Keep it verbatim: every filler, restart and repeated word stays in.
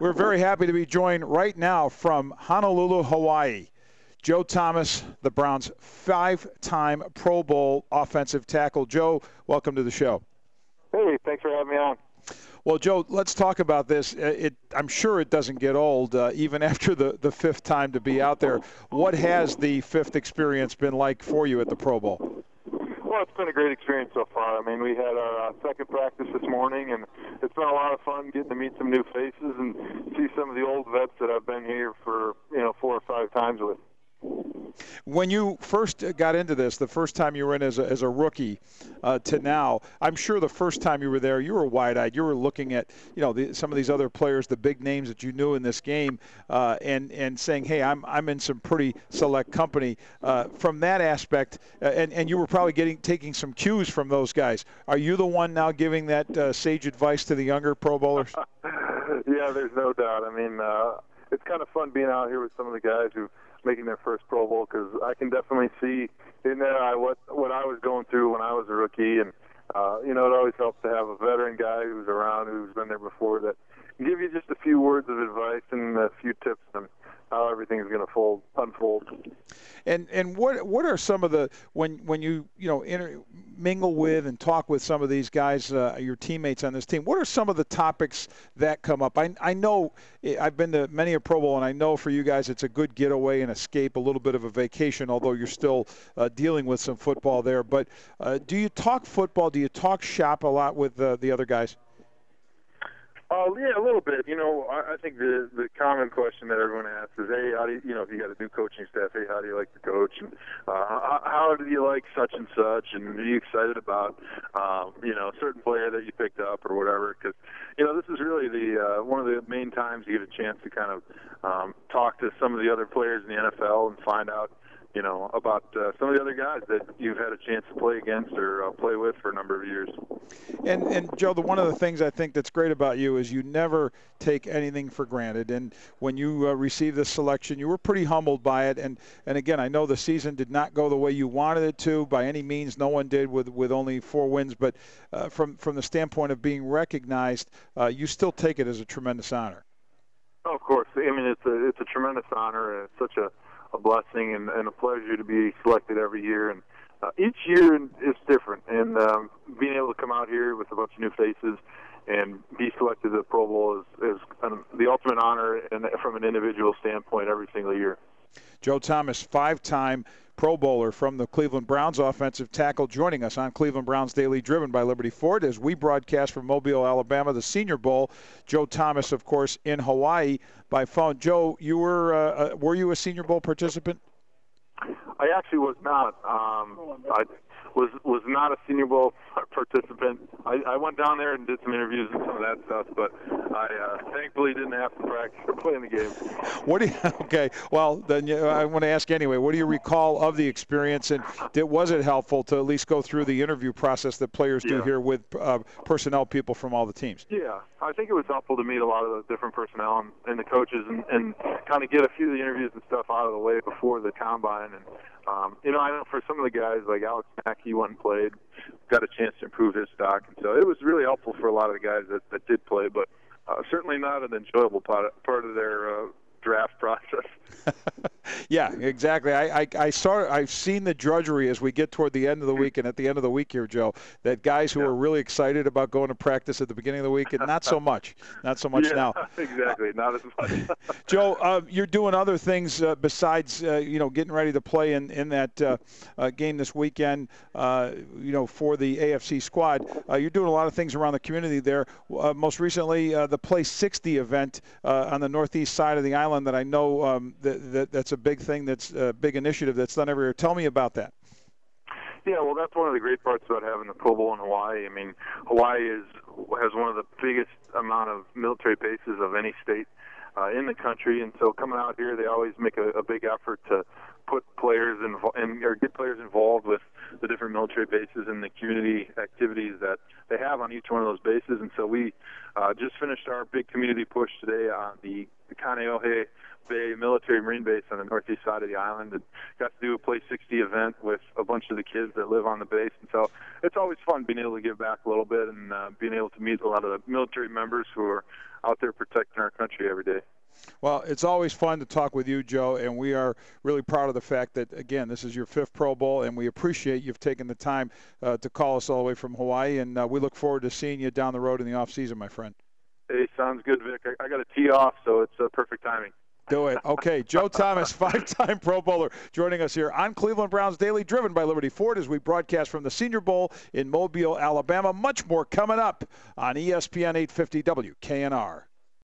We're very happy to be joined right now from Honolulu, Hawaii. Joe Thomas, the Browns' five-time Pro Bowl offensive tackle. Joe, welcome to the show. Hey, thanks for having me on. Well, Joe, let's talk about this. It, I'm sure it doesn't get old, uh, even after the, the fifth time to be out there. What has the fifth experience been like for you at the Pro Bowl? Well, it's been a great experience so far. I mean, we had our uh, second practice this morning, and it's been a lot of fun getting to meet some new faces and see some of the old vets that I've been here for, you know, four or five times with. When you first got into this, the first time you were in as a, as a rookie uh, to now, I'm sure the first time you were there, you were wide-eyed. You were looking at, you know, the, some of these other players, the big names that you knew in this game, uh, and and saying, hey, I'm I'm in some pretty select company. Uh, from that aspect, uh, and and you were probably getting taking some cues from those guys. Are you the one now giving that uh, sage advice to the younger Pro Bowlers? Yeah, there's no doubt. I mean, uh, it's kind of fun being out here with some of the guys who making their first Pro Bowl, because I can definitely see in there I, what what I was going through when I was a rookie, and uh, you know, it always helps to have a veteran guy who's around, who's been there before, that can give you just a few words of advice and a few tips on how everything's going to fold unfold. And and what what are some of the when when you you know inter, mingle with and talk with some of these guys, uh, your teammates on this team? What are some of the topics that come up? I I know I've been to many a Pro Bowl, and I know for you guys it's a good getaway and escape, a little bit of a vacation, although you're still uh, dealing with some football there. But uh, do you talk football? Do you talk shop a lot with uh, the other guys? Uh, yeah, a little bit. You know, I, I think the the common question that everyone asks is, hey, how do you, you know, if you got a new coaching staff, hey, how do you like the coach? And, uh, how, how do you like such and such? And are you excited about, um, you know, a certain player that you picked up or whatever? Because, you know, this is really the uh, one of the main times you get a chance to kind of um, talk to some of the other players in the N F L and find out, you know, about uh, some of the other guys that you've had a chance to play against or uh, play with for a number of years. And, and Joe, the, one of the things I think that's great about you is you never take anything for granted. And when you uh, received this selection, you were pretty humbled by it. And, and again, I know the season did not go the way you wanted it to. By any means, no one did with, with only four wins. But uh, from, from the standpoint of being recognized, uh, you still take it as a tremendous honor. Oh, of course. I mean, it's a, it's a tremendous honor, and it's such a a blessing and, and a pleasure to be selected every year. And uh, each year is different. And um, being able to come out here with a bunch of new faces and be selected to the Pro Bowl is, is um, the ultimate honor, and from an individual standpoint, every single year. Joe Thomas, five-time Pro Bowler from the Cleveland Browns, offensive tackle, joining us on Cleveland Browns Daily, driven by Liberty Ford, as we broadcast from Mobile, Alabama, the Senior Bowl. Joe Thomas, of course, in Hawaii by phone. Joe, you were uh, were you a Senior Bowl participant? I actually was not. Um, I was was not a Senior Bowl participant. I, I went down there and did some interviews and some of that stuff, but I uh, thankfully didn't have to practice or play in the game. What do you, okay, well, then you, I want to ask anyway, what do you recall of the experience, and did, was it helpful to at least go through the interview process that players do yeah. here with uh, personnel people from all the teams? Yeah, I think it was helpful to meet a lot of the different personnel and, and the coaches and, and kind of get a few of the interviews and stuff out of the way before the combine. And Um, you know, I know for some of the guys, like Alex Mack, he went and played, got a chance to improve his stock. And so it was really helpful for a lot of the guys that, that did play, but uh, certainly not an enjoyable part of, part of their uh, draft process. Yeah, exactly. I, I, I saw. I've seen the drudgery as we get toward the end of the week, and at the end of the week here, Joe, that guys who yeah. are really excited about going to practice at the beginning of the week, and not so much, not so much yeah, now. Exactly, not as much. Joe, uh, you're doing other things uh, besides, uh, you know, getting ready to play in in that uh, uh, game this weekend. Uh, you know, for the A F C squad, uh, you're doing a lot of things around the community there. Uh, most recently, uh, the Play sixty event uh, on the northeast side of the island that I know um, that, that that's a big thing, that's a big initiative that's done every year. Tell me about that. Yeah, well, that's one of the great parts about having the Pro Bowl in Hawaii. I mean, Hawaii is has one of the biggest amount of military bases of any state uh, in the country, and so coming out here, they always make a, a big effort to put players involved and or get players involved with the different military bases and the community activities that they have on each one of those bases. And so we uh, just finished our big community push today on the, the Kaneohe Bay Military Marine Base on the northeast side of the island, and got to do a Play sixty event with a bunch of the kids that live on the base. And so it's always fun being able to give back a little bit and uh, being able to meet a lot of the military members who are out there protecting our country every day. Well, it's always fun to talk with you, Joe, and we are really proud of the fact that, again, this is your fifth Pro Bowl, and we appreciate you've taken the time uh, to call us all the way from Hawaii, and uh, we look forward to seeing you down the road in the off season, my friend. Hey, sounds good, Vic. I, I got to tee off, so it's uh, perfect timing. Do it. Okay, Joe Thomas, five-time Pro Bowler, joining us here on Cleveland Browns Daily, driven by Liberty Ford as we broadcast from the Senior Bowl in Mobile, Alabama. Much more coming up on E S P N eight fifty W K N R.